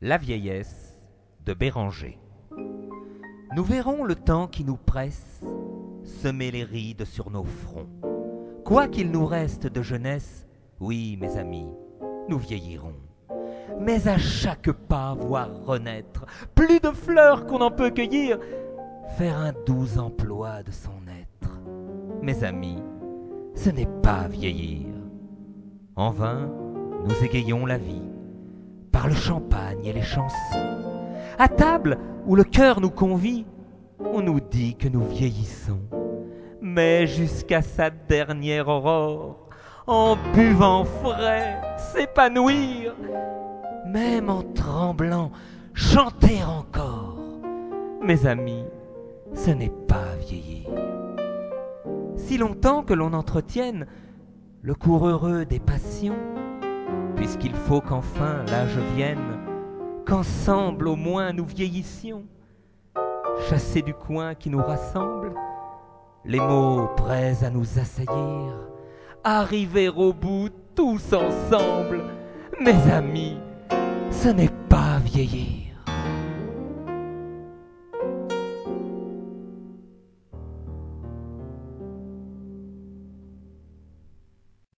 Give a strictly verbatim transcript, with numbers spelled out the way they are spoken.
La vieillesse de Béranger. Nous verrons le temps qui nous presse semer les rides sur nos fronts. Quoi qu'il nous reste de jeunesse, oui, mes amis, nous vieillirons. Mais à chaque pas voir renaître plus de fleurs qu'on en peut cueillir, faire un doux emploi de son être. Mes amis, ce n'est pas vieillir. En vain, nous égayons la vie par le champagne et les chansons. À table où le cœur nous convie, on nous dit que nous vieillissons. Mais jusqu'à sa dernière aurore, en buvant frais, s'épanouir, même en tremblant, chanter encore. Mes amis, ce n'est pas vieillir. Si longtemps que l'on entretienne le cours heureux des passions, puisqu'il faut qu'enfin l'âge vienne, qu'ensemble au moins nous vieillissions, chassés du coin qui nous rassemble, les mots prêts à nous assaillir, arriver au bout tous ensemble. Mes amis, ce n'est pas vieillir.